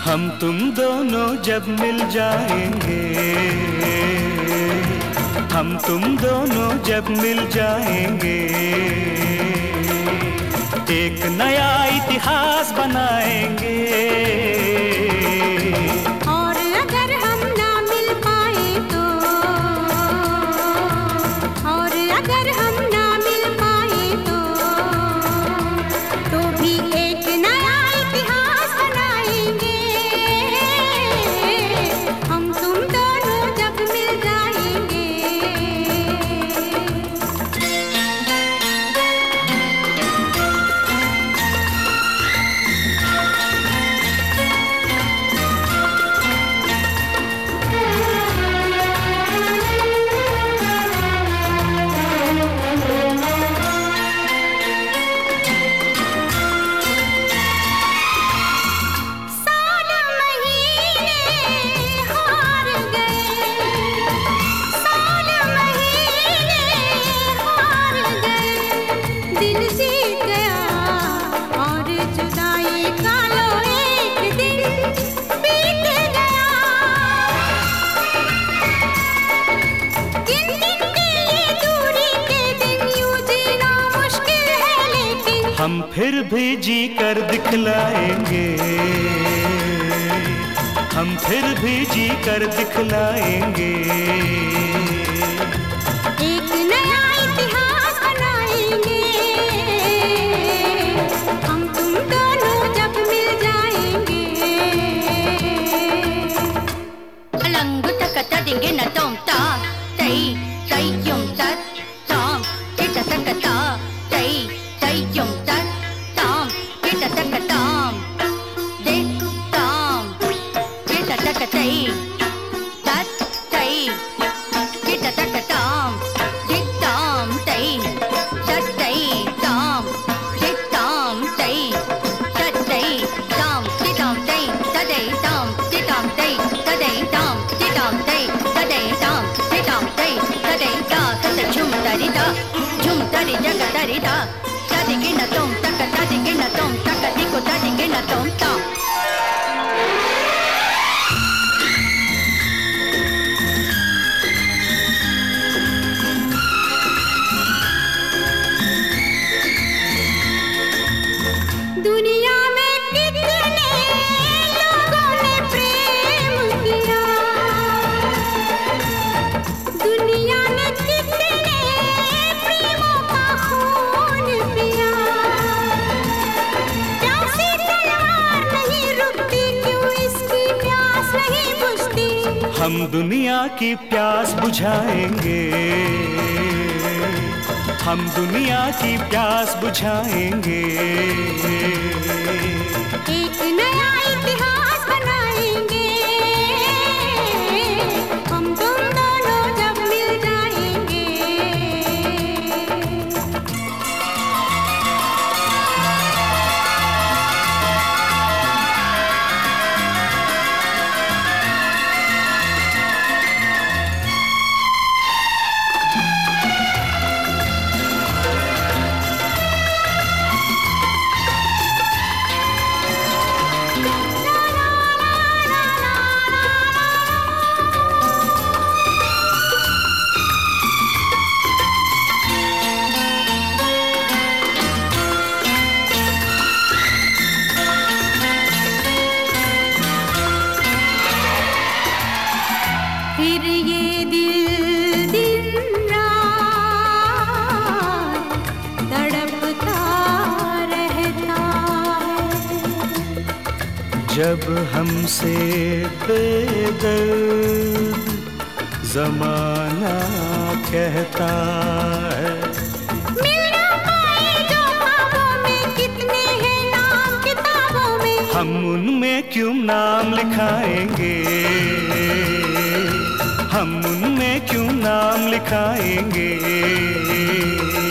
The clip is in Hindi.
हम तुम दोनों जब मिल जाएंगे, हम तुम दोनों जब मिल जाएंगे, एक नया इतिहास बनाएंगे। और अगर हम ना मिल पाए तो, और अगर हम ना मिल पाए तो भी एक नया इतिहास बनाएंगे। हम तुम दोनों जब मिल जाएंगे। हम फिर भी जी कर दिखलाएंगे, हम फिर भी जी कर दिखलाएंगे। एक नया इतिहास बनाएंगे, हम तुम दोनों जब मिल जाएंगे। अलंग तकता देंगे न तुम ता तई तई युम तत ताम किटा तकता तई तई युम तत ताम किटा तकताम दे ताम किटा तकतई तत तई किटा तकताम दे ताम तई तत तई ताम दे ताम तई तत तई ताम दे ताम तई तदई ताम दे ताम तई तदई ताम दे ताम तई तदई ताम दे ताम तई तदई ता तत झुम तरी जग तरी ता तदिगे न तुम तक तदिगे न तुम तक दिको तदिगे न तुम ता। दुनिया में कितने लोगों ने प्रेम किया, दुनिया ने कितने प्रेमों का खून पिया। प्यासी तलवार नहीं रुकती, क्यों इसकी प्यास नहीं बुझती। हम दुनिया की प्यास बुझाएंगे, हम दुनिया की प्यास बुझाएंगे। एक नया इतिहास बनाएंगे, हम तुम दोनों जब मिल जाएंगे। फिर ये दिल दिन रात तड़पता रहता है। जब हमसे बेदर्द ज़माना कहता है, मिल ना पाए जो ख्वाबों में, कितने हैं नाम किताबों में। हम उनमें क्यों नाम लिखाएंगे, हम उनमें क्यों नाम लिखाएंगे।